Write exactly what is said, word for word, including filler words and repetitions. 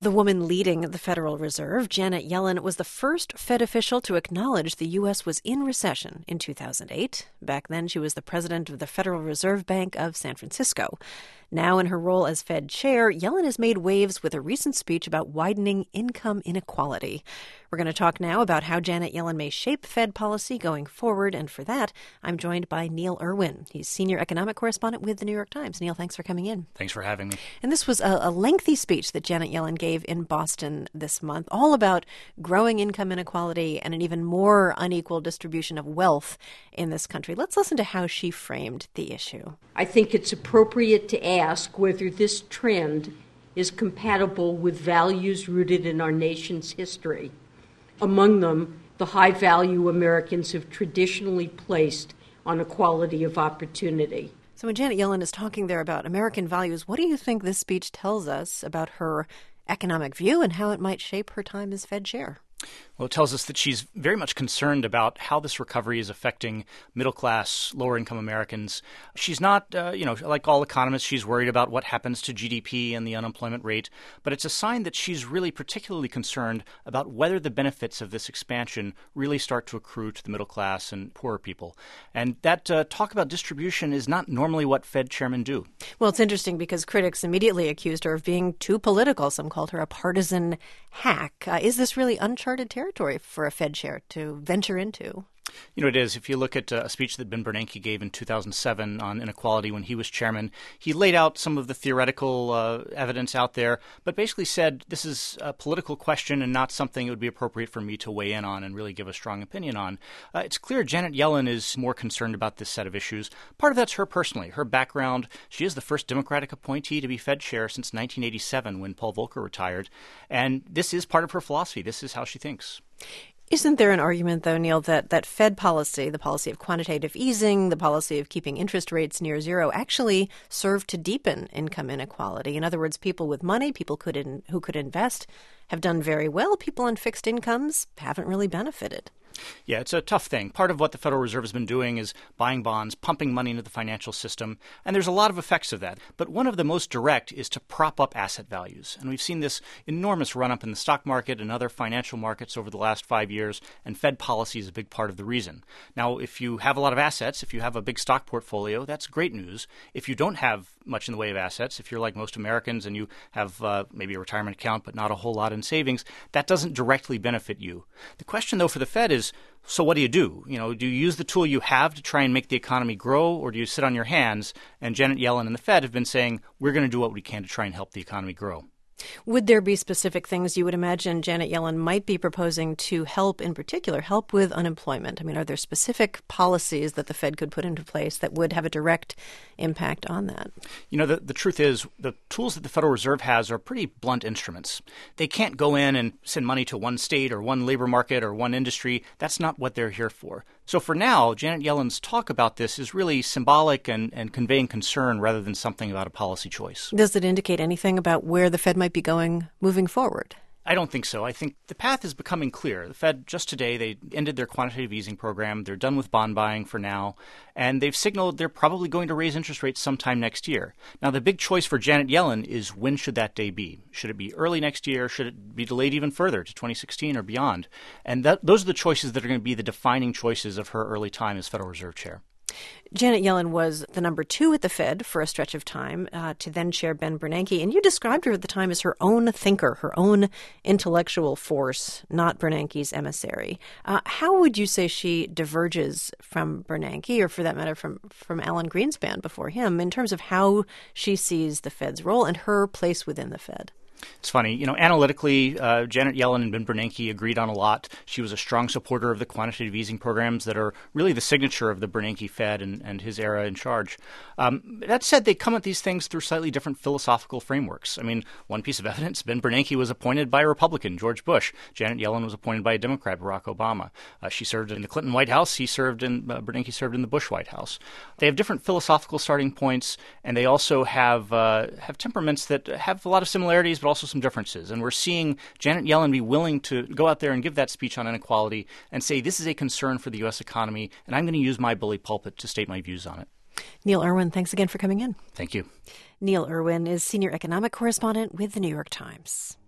The woman leading the Federal Reserve, Janet Yellen, was the first Fed official to acknowledge the U S was in recession in two thousand eight. Back then, she was the president of the Federal Reserve Bank of San Francisco. Now, in her role as Fed chair, Yellen has made waves with a recent speech about widening income inequality. We're going to talk now about how Janet Yellen may shape Fed policy going forward, and for that, I'm joined by Neil Irwin. He's senior economic correspondent with the New York Times. Neil, thanks for coming in. Thanks for having me. And this was a, a lengthy speech that Janet Yellen gave in Boston this month, all about growing income inequality and an even more unequal distribution of wealth in this country. Let's listen to how she framed the issue. I think it's appropriate to ask whether this trend is compatible with values rooted in our nation's history. Among them, the high value Americans have traditionally placed on equality of opportunity. So when Janet Yellen is talking there about American values, what do you think this speech tells us about her economic view and how it might shape her time as Fed chair? Well, it tells us that she's very much concerned about how this recovery is affecting middle-class, lower-income Americans. She's not, uh, you know, like all economists, she's worried about what happens to G D P and the unemployment rate. But it's a sign that she's really particularly concerned about whether the benefits of this expansion really start to accrue to the middle class and poorer people. And that uh, talk about distribution is not normally what Fed chairmen do. Well, it's interesting because critics immediately accused her of being too political. Some called her a partisan hack. Uh, is this really uncharted territory for a Fed chair to venture into? You know, it is. If you look at uh, a speech that Ben Bernanke gave in two thousand seven on inequality when he was chairman, he laid out some of the theoretical uh, evidence out there, but basically said this is a political question and not something it would be appropriate for me to weigh in on and really give a strong opinion on. Uh, it's clear Janet Yellen is more concerned about this set of issues. Part of that's her personally, her background. She is the first Democratic appointee to be Fed chair since nineteen eighty-seven when Paul Volcker retired. And this is part of her philosophy. This is how she thinks. Isn't there an argument, though, Neil, that, that Fed policy, the policy of quantitative easing, the policy of keeping interest rates near zero, actually served to deepen income inequality? In other words, people with money, people could in, who could invest, have done very well. People on fixed incomes haven't really benefited. Yeah, it's a tough thing. Part of what the Federal Reserve has been doing is buying bonds, pumping money into the financial system, and there's a lot of effects of that. But one of the most direct is to prop up asset values. And we've seen this enormous run-up in the stock market and other financial markets over the last five years, and Fed policy is a big part of the reason. Now, if you have a lot of assets, if you have a big stock portfolio, that's great news. If you don't have much in the way of assets, if you're like most Americans and you have uh, maybe a retirement account but not a whole lot in savings, that doesn't directly benefit you. The question, though, for the Fed is, so what do you do? You know, do you use the tool you have to try and make the economy grow, or do you sit on your hands? And Janet Yellen and the Fed have been saying, we're going to do what we can to try and help the economy grow. Would there be specific things you would imagine Janet Yellen might be proposing to help, in particular, help with unemployment? I mean, are there specific policies that the Fed could put into place that would have a direct impact on that? You know, the, the truth is the tools that the Federal Reserve has are pretty blunt instruments. They can't go in and send money to one state or one labor market or one industry. That's not what they're here for. So for now, Janet Yellen's talk about this is really symbolic and, and conveying concern rather than something about a policy choice. Does it indicate anything about where the Fed might be going moving forward? I don't think so. I think the path is becoming clear. The Fed, just today, they ended their quantitative easing program. They're done with bond buying for now. And they've signaled they're probably going to raise interest rates sometime next year. Now, the big choice for Janet Yellen is when should that day be? Should it be early next year? Should it be delayed even further to twenty sixteen or beyond? And that, those are the choices that are going to be the defining choices of her early time as Federal Reserve Chair. Janet Yellen was the number two at the Fed for a stretch of time uh, to then chair Ben Bernanke. And you described her at the time as her own thinker, her own intellectual force, not Bernanke's emissary. Uh, how would you say she diverges from Bernanke, or for that matter, from, from Alan Greenspan before him, in terms of how she sees the Fed's role and her place within the Fed? It's funny, you know, analytically, uh, Janet Yellen and Ben Bernanke agreed on a lot. She was a strong supporter of the quantitative easing programs that are really the signature of the Bernanke Fed and, and his era in charge. Um, that said, they come at these things through slightly different philosophical frameworks. I mean, one piece of evidence, Ben Bernanke was appointed by a Republican, George Bush. Janet Yellen was appointed by a Democrat, Barack Obama. Uh, she served in the Clinton White House. He served in, uh, Bernanke served in the Bush White House. They have different philosophical starting points, and they also have, uh, have temperaments that have a lot of similarities, but also some differences. And we're seeing Janet Yellen be willing to go out there and give that speech on inequality and say, this is a concern for the U S economy, and I'm going to use my bully pulpit to state my views on it. Neil Irwin, thanks again for coming in. Thank you. Neil Irwin is senior economic correspondent with the New York Times.